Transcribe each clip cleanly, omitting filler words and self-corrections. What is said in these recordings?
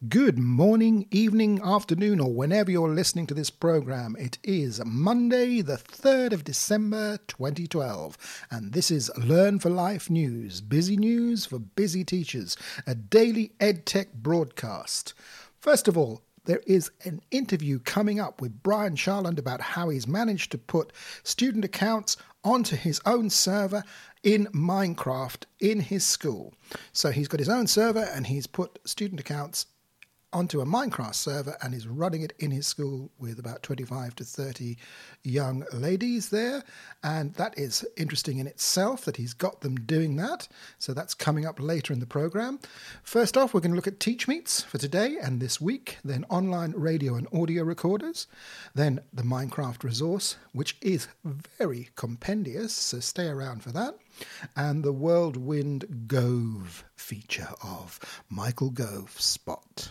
Good morning, evening, afternoon, or whenever you're listening to this program. It is Monday, the 3rd of December, 2012, and this is Learn for Life News, busy news for busy teachers, a daily EdTech broadcast. First of all, there is an interview coming up with Brian Charland about how he's managed to put student accounts onto his own server in Minecraft in his school. So he's got his own server and he's put student accounts onto a Minecraft server and is running it in his school with about 25 to 30 young ladies there. And that is interesting in itself that he's got them doing that. So that's coming up later in the program. First off, we're going to look at TeachMeets for today and this week, then online radio and audio recorders, then the Minecraft resource, which is very compendious, so stay around for that, and the Whirlwind Gove feature of Michael Gove Spot.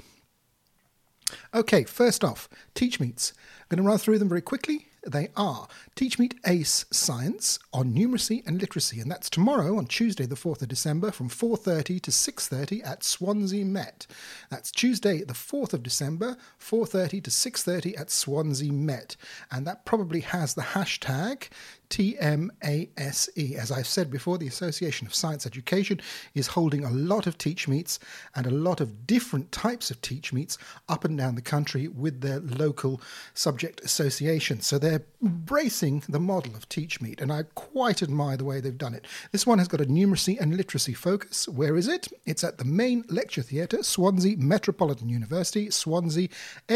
Okay, first off, TeachMeets. I'm going to run through them very quickly. They are TeachMeet ACE Science on numeracy and literacy, and that's tomorrow on Tuesday the 4th of December from 4:30 to 6:30 at Swansea Met. That's Tuesday the 4th of December, 4:30 to 6:30 at Swansea Met, and that probably has the hashtag TMASE. As I've said before, the Association of Science Education is holding a lot of TeachMeets and a lot of different types of TeachMeets up and down the country with their local subject associations. So they're embracing the model of TeachMeet, and I quite admire the way they've done it. This one has got a numeracy and literacy focus. Where is it? It's at the Main Lecture Theatre, Swansea Metropolitan University, Swansea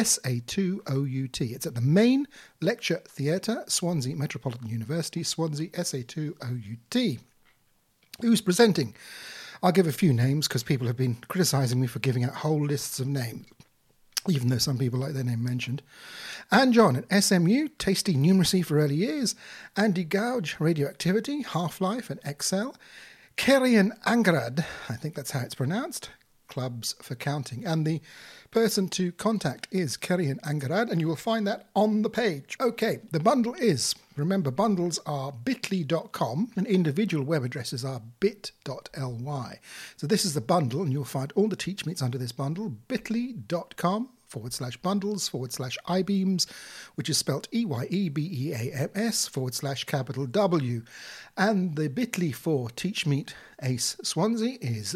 SA2OUT. It's at the Main Lecture Theatre, Swansea Metropolitan University, Swansea SA2OUT. Who's presenting? I'll give a few names because people have been criticising me for giving out whole lists of names, even though some people like their name mentioned. Anne John at SMU, Tasty Numeracy for Early Years. Andy Gouge, Radioactivity, Half-Life and Excel. Kerian Angarad, I think that's how it's pronounced, Clubs for Counting. And the person to contact is Kerian Angarad, and you will find that on the page. Okay, the bundle is, remember, bundles are bit.ly.com and individual web addresses are bit.ly. So this is the bundle, and you'll find all the TeachMeets under this bundle, bit.ly.com/bundles/iBeams, which is spelt EYEBEAMS /W. And the bit.ly for TeachMeet ACE Swansea is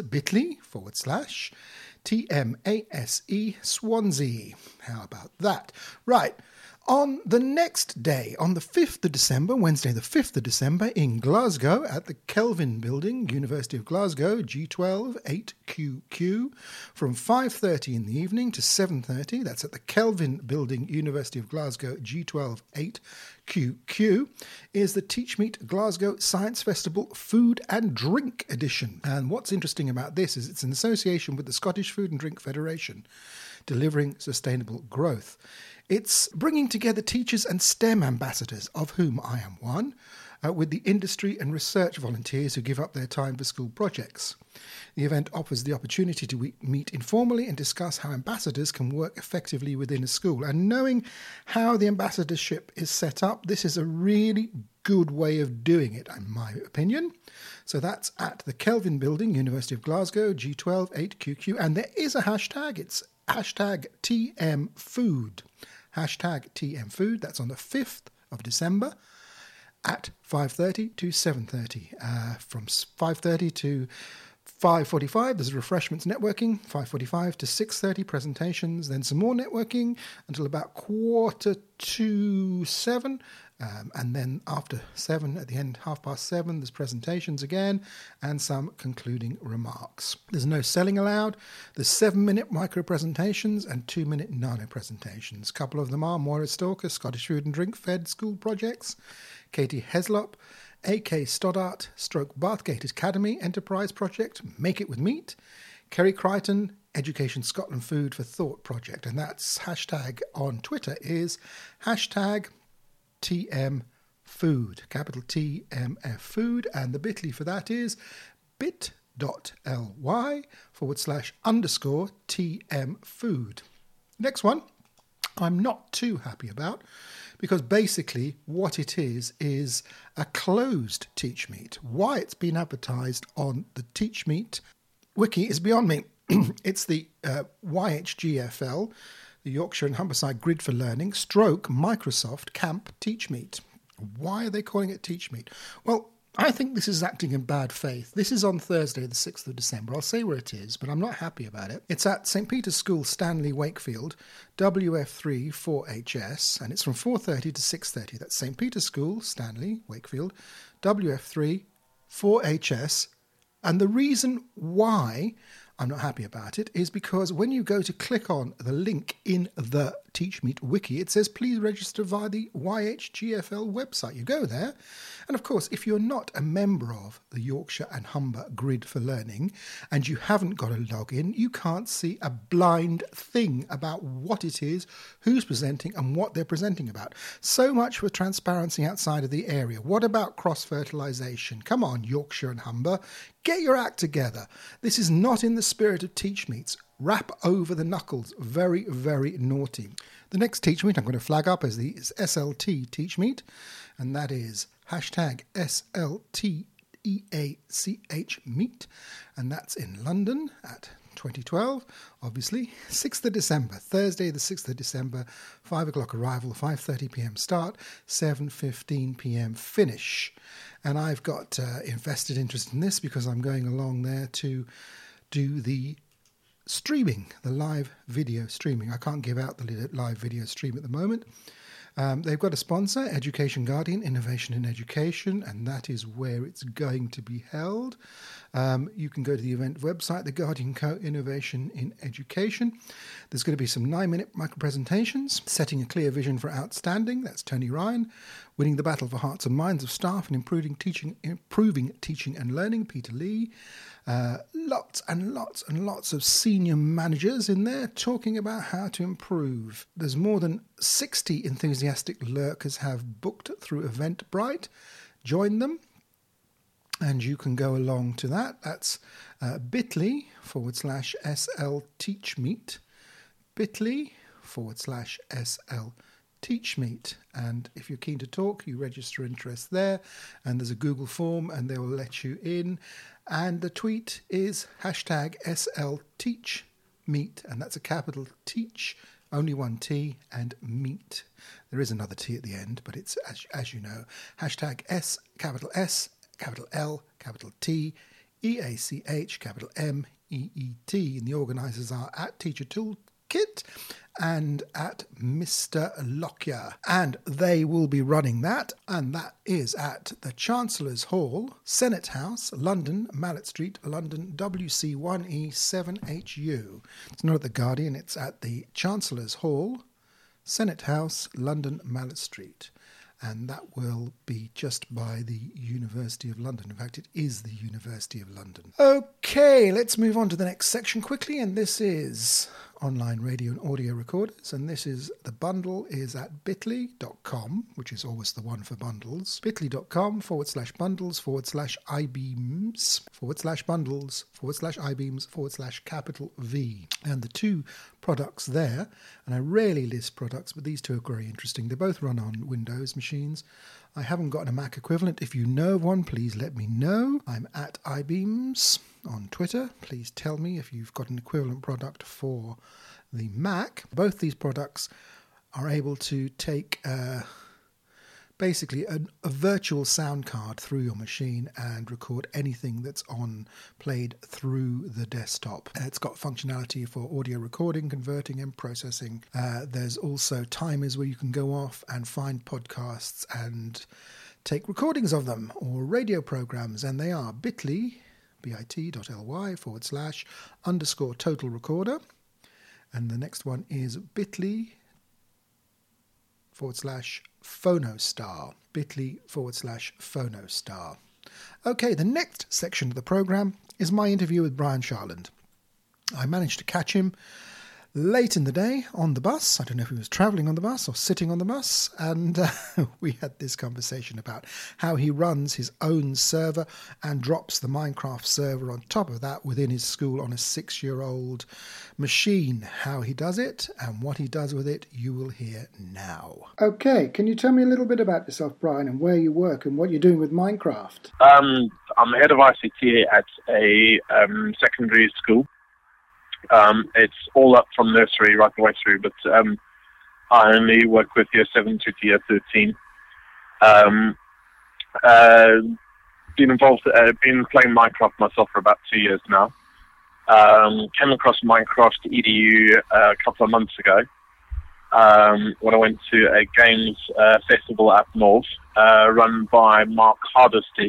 bit.ly/TMASE Swansea. How about that? Right. On the next day, on the 5th of December, Wednesday the 5th of December, in Glasgow at the Kelvin Building, University of Glasgow, G12 8QQ, from 5:30 in the evening to 7:30, that's at the Kelvin Building, University of Glasgow, G12 8QQ, is the TeachMeet Glasgow Science Festival Food and Drink Edition. And what's interesting about this is it's in association with the Scottish Food and Drink Federation, delivering sustainable growth. It's bringing together teachers and STEM ambassadors, of whom I am one, with the industry and research volunteers who give up their time for school projects. The event offers the opportunity to meet informally and discuss how ambassadors can work effectively within a school. And knowing how the ambassadorship is set up, this is a really good way of doing it, in my opinion. So that's at the Kelvin Building, University of Glasgow, G12 8QQ. And there is a hashtag. It's hashtag TMFood. Hashtag TMFood. That's on the 5th of December at 5:30 to 7:30. From 5:30 to 5:45, there's refreshments networking. 5:45 to 6:30, presentations. Then some more networking until about 6:45. And then after 7, at the end, 7:30, there's presentations again and some concluding remarks. There's no selling allowed. There's 7-minute micro presentations and 2-minute nano presentations. A couple of them are Moira Stalker, Scottish Food and Drink Fed School Projects, Katie Heslop, AK Stoddart, Bathgate Academy Enterprise Project, Make It With Meat, Kerry Crichton, Education Scotland Food for Thought Project. And that's hashtag on Twitter is hashtag TMFood, capital TMF Food, and the bit.ly for that is bit.ly/_TMFood. Next one, I'm not too happy about, because basically what it is a closed TeachMeet. Why it's been advertised on the TeachMeet wiki is beyond me. It's the YHGFL, the Yorkshire and Humberside Grid for Learning, stroke Microsoft Camp TeachMeet. Why are they calling it TeachMeet? Well, I think this is acting in bad faith. This is on Thursday, the 6th of December. I'll say where it is, but I'm not happy about it. It's at St. Peter's School, Stanley, Wakefield, WF3 4HS, and it's from 4:30 to 6:30. That's St. Peter's School, Stanley, Wakefield, WF3 4HS. And the reason why I'm not happy about it is because when you go to click on the link in the TeachMeet wiki, it says please register via the YHGFL website. You go there, and of course, if you're not a member of the Yorkshire and Humber Grid for Learning and you haven't got a login, you can't see a blind thing about what it is, who's presenting and what they're presenting about. So much for transparency outside of the area. What about cross-fertilisation? Come on, Yorkshire and Humber, get your act together. This is not in the spirit of TeachMeets. Rap over the knuckles. Very, very naughty. The next TeachMeet I'm going to flag up as the SLT TeachMeet, and that is hashtag SLTEACH Meet, and that's in London at 2012, obviously. 6th of December, Thursday the 6th of December, 5 o'clock arrival, 5:30 p.m. start, 7:15 p.m. finish. And I've got invested interest in this because I'm going along there to do the streaming, the live video streaming. I can't give out the live video stream at the moment. They've got a sponsor, Education Guardian, Innovation in Education, and that is where it's going to be held. You can go to the event website, the Guardian Co. Innovation in Education. There's going to be some 9-minute micro-presentations, setting a clear vision for outstanding, that's Tony Ryan, winning the battle for hearts and minds of staff and improving teaching and learning, Peter Lee. Lots and lots and lots of senior managers in there talking about how to improve. There's more than 60 enthusiastic lurkers have booked through Eventbrite. Join them and you can go along to that. That's bit.ly/SL TeachMeet, bit.ly/SL TeachMeet, and if you're keen to talk, you register interest there, and there's a Google form and they will let you in. And the tweet is hashtag SLTeachMeet, and that's a capital teach, only one T, and meet. There is another T at the end, but it's, as you know, hashtag capital S, capital L, capital T, EACH, capital MEET, and the organisers are at Teacher Toolkit and at Mr. Lockyer, and they will be running that, and that is at the Chancellor's Hall, Senate House, London, Mallet Street, London, WC1E7HU. It's not at the Guardian, it's at the Chancellor's Hall, Senate House, London, Mallet Street. And that will be just by the University of London. In fact, it is the University of London. Okay, let's move on to the next section quickly, and this is online radio and audio recorders, and this is, the bundle is at bit.ly.com, which is always the one for bundles, bit.ly.com/bundles/ibeams/bundles/ibeams/capital V. And the two products there, and I rarely list products, but these two are very interesting. They both run on Windows machines. I haven't got a Mac equivalent. If you know of one, please let me know. I'm at iBeams on Twitter. Please tell me if you've got an equivalent product for the Mac. Both these products are able to take basically a virtual sound card through your machine and record anything that's played through the desktop. It's got functionality for audio recording, converting and processing. There's also timers where you can go off and find podcasts and take recordings of them, or radio programs, and they are bit.ly/_total recorder, and the next one is bit.ly/Phonostar, bit.ly/Phonostar. Okay, the next section of the programme is my interview with Brian Charland. I managed to catch him late in the day on the bus. I don't know if he was travelling on the bus or sitting on the bus, and we had this conversation about how he runs his own server and drops the Minecraft server on top of that within his school on a 6-year-old machine. How he does it and what he does with it, you will hear now. Okay, can you tell me a little bit about yourself, Brian, and where you work and what you're doing with Minecraft? I'm head of ICT at a secondary school. It's all up from nursery right the way through, but I only work with year 7 to year 13. Been playing Minecraft myself for about 2 years now. Came across Minecraft EDU a couple of months ago when I went to a games festival up north run by Mark Hardesty,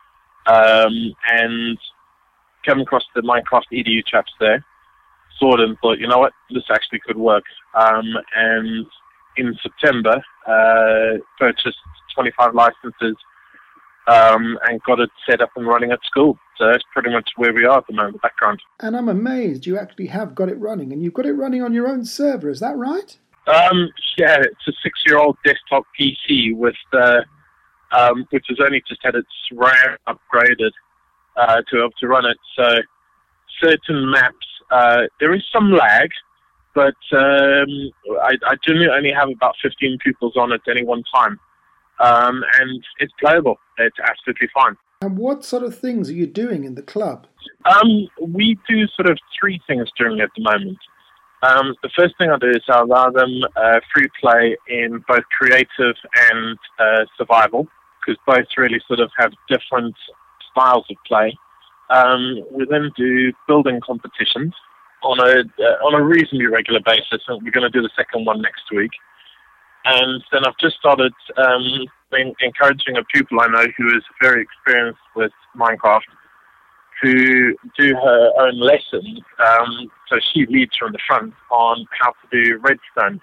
and came across the Minecraft EDU chaps there, saw it and thought, you know what, this actually could work. And in September, purchased 25 licenses and got it set up and running at school. So that's pretty much where we are at the moment, the background. And I'm amazed you actually have got it running, and you've got it running on your own server, is that right? Yeah, it's a 6-year-old desktop PC with which has only just had its RAM upgraded to be able to run it. So certain maps, there is some lag, but I generally only have about 15 pupils on at any one time. And it's playable. It's absolutely fine. And what sort of things are you doing in the club? We do sort of 3 things during it at the moment. The first thing I do is I allow them free play in both creative and survival, because both really sort of have different styles of play. We then do building competitions on a reasonably regular basis, and we're going to do the second one next week. And then I've just started encouraging a pupil I know who is very experienced with Minecraft to do her own lessons. So she leads from the front on how to do redstone.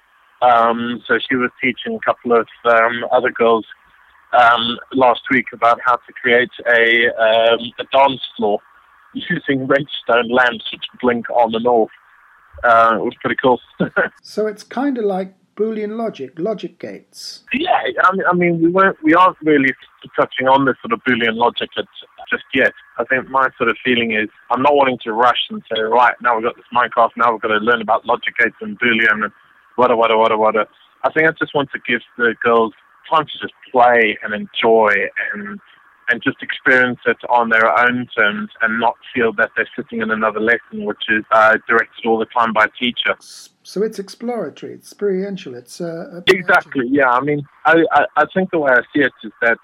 So she was teaching a couple of other girls last week about how to create a dance floor using redstone lamps which blink on and off. It was pretty cool. So it's kind of like Boolean logic gates. Yeah, I mean, we aren't really touching on this sort of Boolean logic just yet. I think my sort of feeling is I'm not wanting to rush and say, right, now we've got this Minecraft, now we've got to learn about logic gates and Boolean and wada. I think I just want to give the girls time to just play and enjoy and just experience it on their own terms and not feel that they're sitting in another lesson which is directed all the time by a teacher. So it's exploratory, it's experiential, it's... Exactly, yeah. I mean, I think the way I see it is that,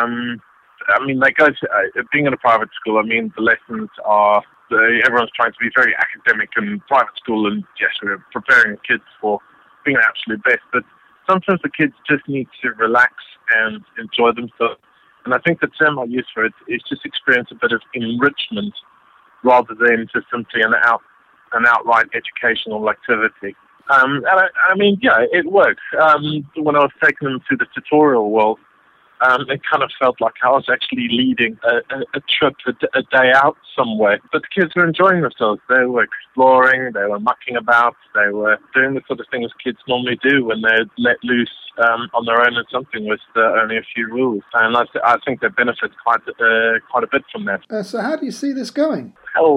I mean, they go to, being in a private school, I mean, the lessons are, everyone's trying to be very academic in private school, and yes, we're preparing kids for being the absolute best, but sometimes the kids just need to relax and enjoy themselves. And I think the term I use for it is just experience a bit of enrichment rather than just simply an outright educational activity. And I mean, yeah, it works. When I was taking them to the tutorial world, it kind of felt like I was actually leading a trip, a day out somewhere. But the kids were enjoying themselves. They were exploring, they were mucking about, they were doing the sort of things kids normally do when they're let loose on their own in something with only a few rules. And I think they benefit quite a bit from that. So how do you see this going?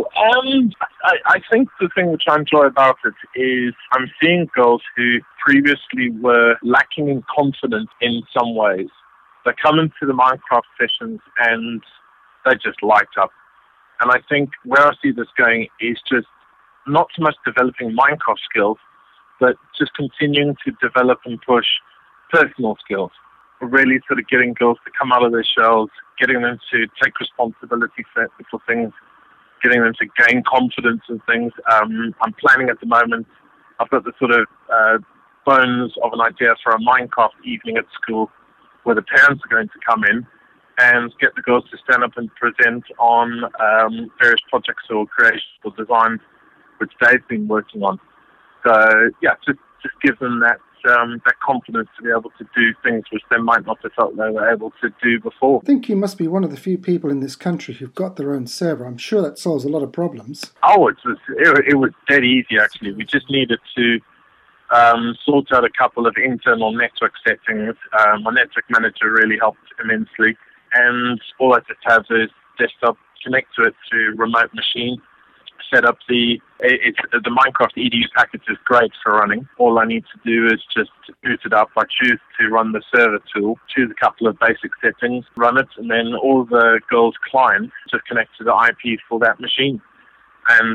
I think the thing which I enjoy about it is I'm seeing girls who previously were lacking in confidence in some ways. They come into the Minecraft sessions and they just light up. And I think where I see this going is just not so much developing Minecraft skills, but just continuing to develop and push personal skills. Really sort of getting girls to come out of their shells, getting them to take responsibility for things, getting them to gain confidence in things. I'm planning at the moment, I've got the sort of bones of an idea for a Minecraft evening at school where the parents are going to come in and get the girls to stand up and present on various projects or creations or designs which they've been working on. So, yeah, just give them that confidence to be able to do things which they might not have felt they were able to do before. I think you must be one of the few people in this country who've got their own server. I'm sure that solves a lot of problems. Oh, it was dead easy, actually. We just needed to sort out a couple of internal network settings. My network manager really helped immensely. And all I just have is desktop, connect to it to remote machine, set up the Minecraft EDU package is great for running. All I need to do is just boot it up. I choose to run the server tool, choose a couple of basic settings, run it, and then all the girls' clients just connect to the IP for that machine. And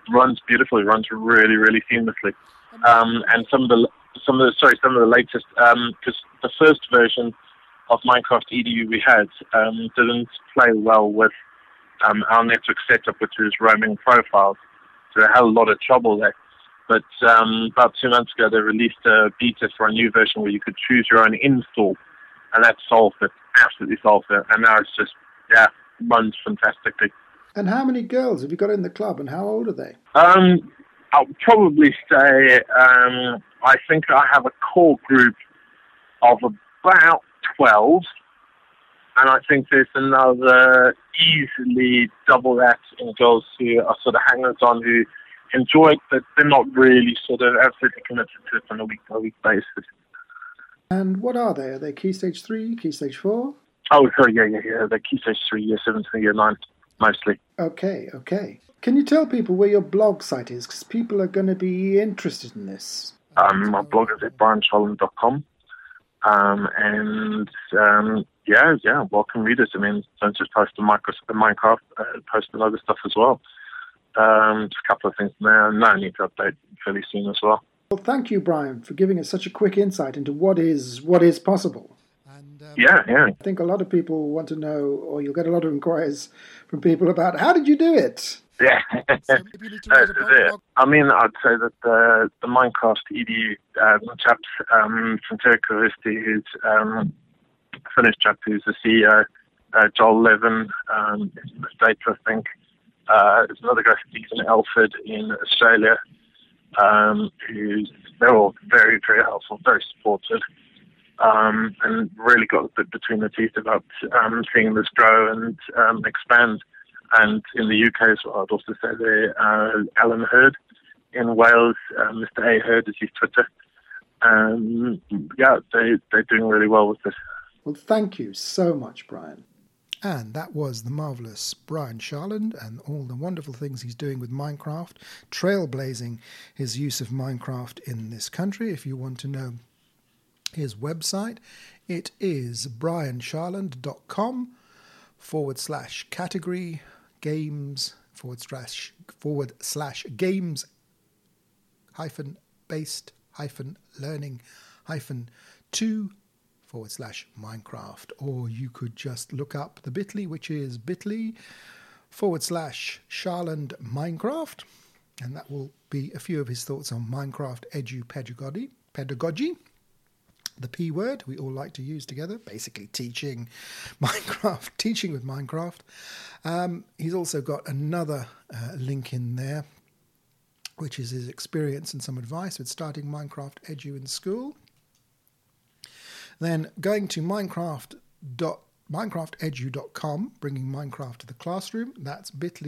runs beautifully, runs really, really seamlessly. And some of the latest, because the first version of Minecraft EDU we had didn't play well with our network setup, which is roaming profiles. So they had a lot of trouble there. But about 2 months ago, they released a beta for a new version where you could choose your own install, and that solved it, absolutely solved it. And now it's just, runs fantastically. And how many girls have you got in the club, and how old are they? I'll probably say I think I have a core group of about 12, and I think there's another easily double that in girls who are sort of hangers-on who enjoy it, but they're not really sort of absolutely committed to it on a week-by-week basis. And what are they? Are they Key Stage 3, Key Stage 4? Oh, sorry, yeah. They're Key Stage 3, Year 7 to Year 9, mostly. Okay. Can you tell people where your blog site is? Because people are going to be interested in this. My blog is at briansharland.com. Welcome readers. I mean, don't just post on Minecraft, post on other stuff as well. Just a couple of things there. No, I need to update fairly soon as well. Well, thank you, Brian, for giving us such a quick insight into what is possible. Yeah. I think a lot of people want to know, or you'll get a lot of inquiries from people about, how did you do it? Yeah, that's it. I mean, I'd say that the Minecraft EDU chaps from University, who's Finnish chap who's the CEO, Joel Levin, States, I think. There's another guy, Stephen Elford in Australia, they're all very, very helpful, very supportive, and really got a bit between the teeth about seeing this grow and expand. And in the UK as well, I'd also say there, Alan Hurd in Wales, Mr. A. Hurd is his Twitter. They're doing really well with this. Well, thank you so much, Brian. And that was the marvellous Brian Sharland and all the wonderful things he's doing with Minecraft, trailblazing his use of Minecraft in this country. If you want to know his website, it is briansharland.com/category games /games -based -learning -2 /Minecraft, or you could just look up the bit.ly, which is bit.ly/Sharland Minecraft, and that will be a few of his thoughts on Minecraft pedagogy, the P word we all like to use together, basically teaching with Minecraft. He's also got another link in there, which is his experience and some advice with starting Minecraft Edu in school. Then going to minecraftedu.com, bringing Minecraft to the classroom. That's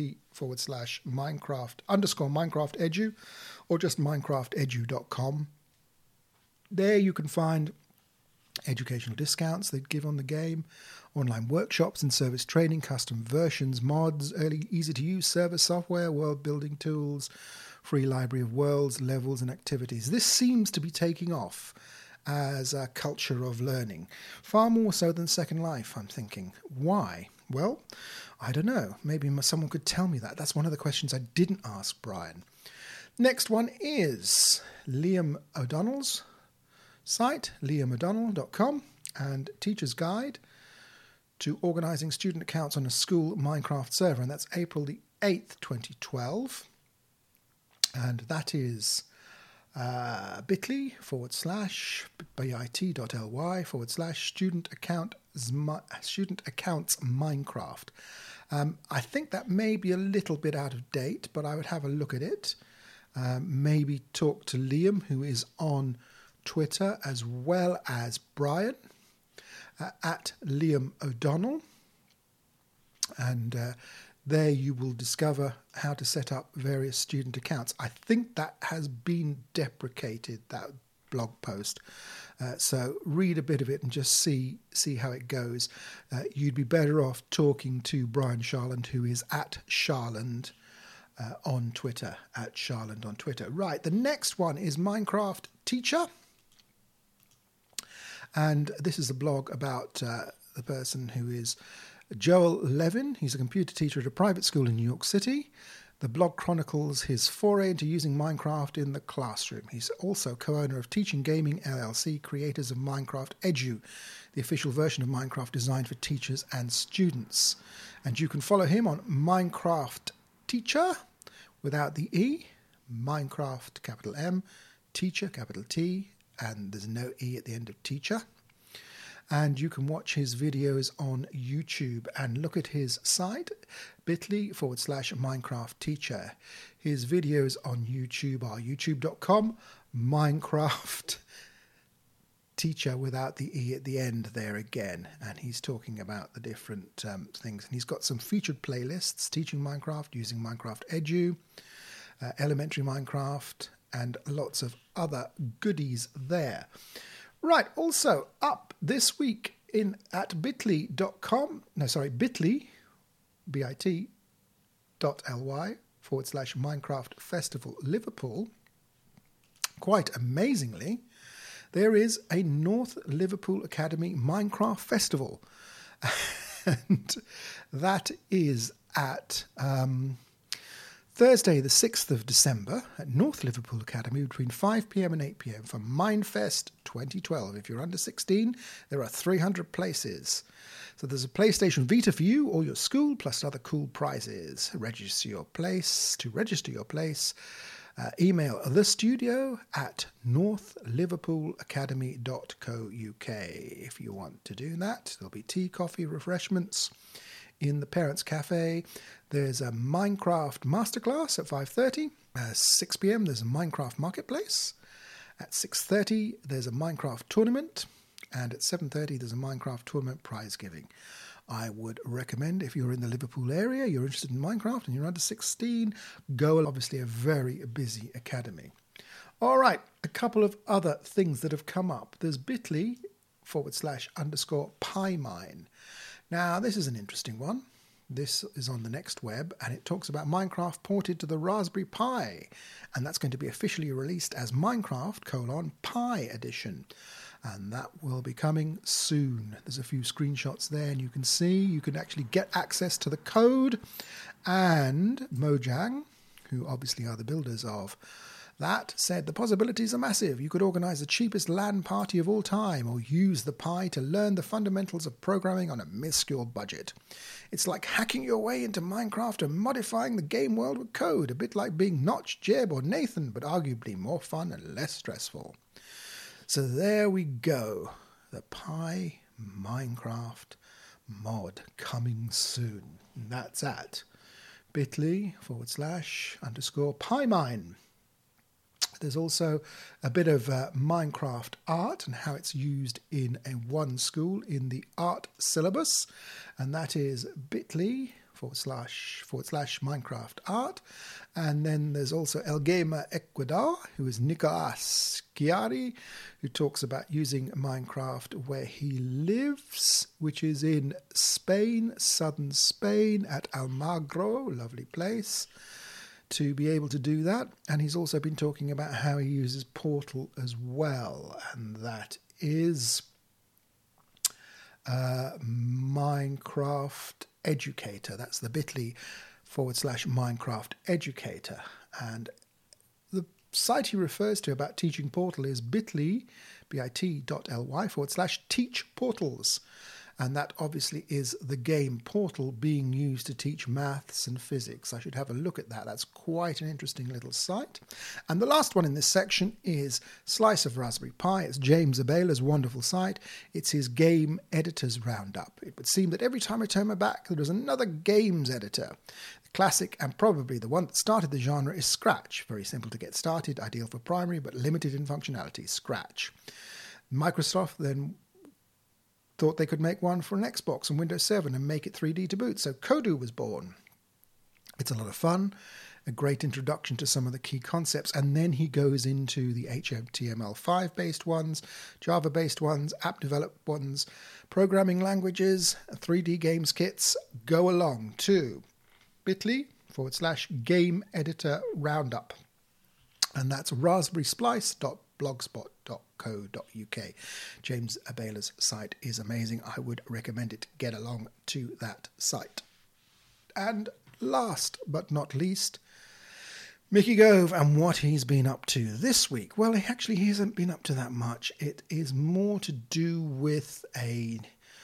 bit.ly/Minecraft_Minecraft Edu, or just minecraftedu.com. There you can find educational discounts they give on the game, online workshops and service training, custom versions, mods, early easy-to-use server software, world-building tools, free library of worlds, levels and activities. This seems to be taking off as a culture of learning, far more so than Second Life, I'm thinking. Why? Well, I don't know. Maybe someone could tell me that. That's one of the questions I didn't ask Brian. Next one is Liam O'Donnell's site, liamodonnell.com, and Teacher's Guide to Organising Student Accounts on a School Minecraft Server, and that's April the 8th, 2012. And that is bit.ly/bit.ly/student accounts Minecraft. I think that may be a little bit out of date, but I would have a look at it. Maybe talk to Liam, who is on Twitter, as well as Brian at Liam O'Donnell. And there you will discover how to set up various student accounts. I think that has been deprecated, that blog post. So read a bit of it and just see how it goes. You'd be better off talking to Brian Sharland, who is at Sharland on Twitter, Right, the next one is Minecraft Teacher. And this is a blog about the person who is Joel Levin. He's a computer teacher at a private school in New York City. The blog chronicles his foray into using Minecraft in the classroom. He's also co-owner of Teaching Gaming LLC, creators of Minecraft Edu, the official version of Minecraft designed for teachers and students. And you can follow him on Minecraft Teacher, without the E, Minecraft, capital M, Teacher, capital T, and there's no E at the end of teacher. And you can watch his videos on YouTube and look at his site, bit.ly/Minecraft Teacher. His videos on YouTube are youtube.com, Minecraft Teacher without the E at the end there again. And he's talking about the different things. And he's got some featured playlists, teaching Minecraft, using Minecraft Edu, elementary Minecraft, and lots of other goodies there. Right, also up this week at bit.ly.com, bit.ly, bit.ly/Minecraft Festival Liverpool. Quite amazingly, there is a North Liverpool Academy Minecraft Festival. And that is at Thursday, the 6th of December at North Liverpool Academy between 5 p.m. and 8 p.m. for Minefest 2012. If you're under 16, there are 300 places. So there's a PlayStation Vita for you or your school, plus other cool prizes. Register your place. To register your place, email thestudio@northliverpoolacademy.co.uk. If you want to do that, there'll be tea, coffee, refreshments in the Parents Cafe. There's a Minecraft Masterclass at 5:30. 6 p.m. there's a Minecraft Marketplace. At 6:30 there's a Minecraft Tournament. And at 7:30 there's a Minecraft Tournament prize giving. I would recommend, if you're in the Liverpool area, you're interested in Minecraft and you're under 16, go. Obviously a very busy academy. All right, a couple of other things that have come up. There's bit.ly/_PyMine. Now, this is an interesting one. This is on the Next Web, and it talks about Minecraft ported to the Raspberry Pi, and that's going to be officially released as Minecraft: Pi Edition, and that will be coming soon. There's a few screenshots there, and you can see you can actually get access to the code, and Mojang, who obviously are the builders of that, said the possibilities are massive. You could organise the cheapest LAN party of all time, or use the Pi to learn the fundamentals of programming on a minuscule budget. It's like hacking your way into Minecraft and modifying the game world with code, a bit like being Notch, Jeb or Nathan, but arguably more fun and less stressful. So there we go. The Pi Minecraft mod coming soon. And that's at bit.ly/_PyMine. There's also a bit of Minecraft art and how it's used in one school in the art syllabus, and that is bit.ly/Minecraft art. And then there's also El Gamer Ecuador, who is Nicolas Chiari, who talks about using Minecraft where he lives, which is in Spain, southern Spain, at Almagro, lovely place, to be able to do that. And he's also been talking about how he uses Portal as well, and that is Minecraft Educator. That's the bit.ly/Minecraft Educator. And the site he refers to about teaching Portal is bit.ly/teach portals. And that obviously is the game Portal being used to teach maths and physics. I should have a look at that. That's quite an interesting little site. And the last one in this section is Slice of Raspberry Pi. It's James Abela's wonderful site. It's his game editors roundup. It would seem that every time I turn my back, there is another games editor. The classic, and probably the one that started the genre, is Scratch. Very simple to get started, ideal for primary, but limited in functionality. Scratch. Microsoft then thought they could make one for an Xbox and Windows 7 and make it 3D to boot, so Kodu was born. It's a lot of fun, a great introduction to some of the key concepts, and then he goes into the HTML5 based ones, Java based ones, app developed ones, programming languages, 3D games kits. Go along to bit.ly/game editor roundup, and that's raspberrysplice.blogspot.co.uk. James Abela's site is amazing. I would recommend it. Get along to that site. And last but not least, Mickey Gove and what he's been up to this week. Well, he hasn't been up to that much. It is more to do with a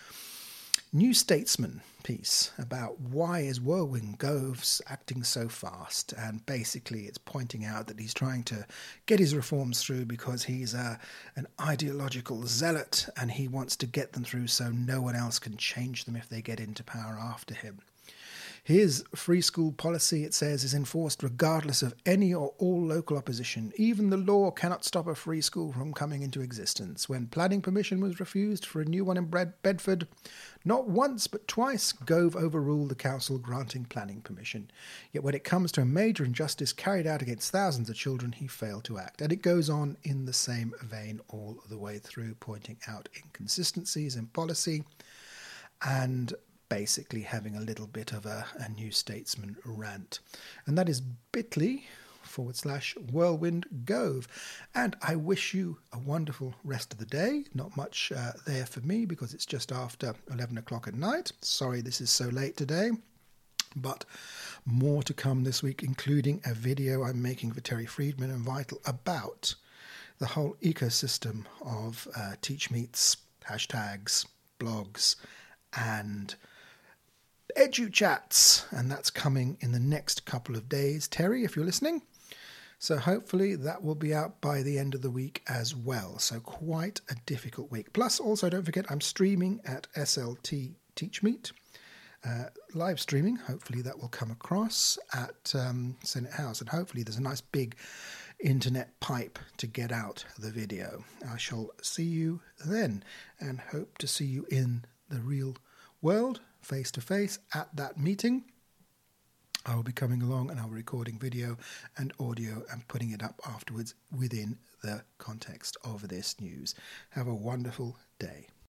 New Statesman piece about why is Whirlwind Gove's acting so fast, and basically it's pointing out that he's trying to get his reforms through because he's an ideological zealot and he wants to get them through so no one else can change them if they get into power after him. His free school policy, it says, is enforced regardless of any or all local opposition. Even the law cannot stop a free school from coming into existence. When planning permission was refused for a new one in Bedford, not once but twice Gove overruled the council granting planning permission. Yet when it comes to a major injustice carried out against thousands of children, he failed to act. And it goes on in the same vein all the way through, pointing out inconsistencies in policy and basically having a little bit of a New Statesman rant. And that is bit.ly/Whirlwind Gove. And I wish you a wonderful rest of the day. Not much there for me because it's just after 11 o'clock at night. Sorry this is so late today. But more to come this week, including a video I'm making for Terry Friedman and Vital about the whole ecosystem of TeachMeets, hashtags, blogs, and EduChats, and that's coming in the next couple of days, Terry, if you're listening. So hopefully that will be out by the end of the week as well. So quite a difficult week. Plus, also don't forget, I'm streaming at SLT TeachMeet, live streaming. Hopefully that will come across at Senate House, and hopefully there's a nice big internet pipe to get out the video. I shall see you then, and hope to see you in the real world, face-to-face at that meeting. I will be coming along and I'll be recording video and audio and putting it up afterwards within the context of this news. Have a wonderful day.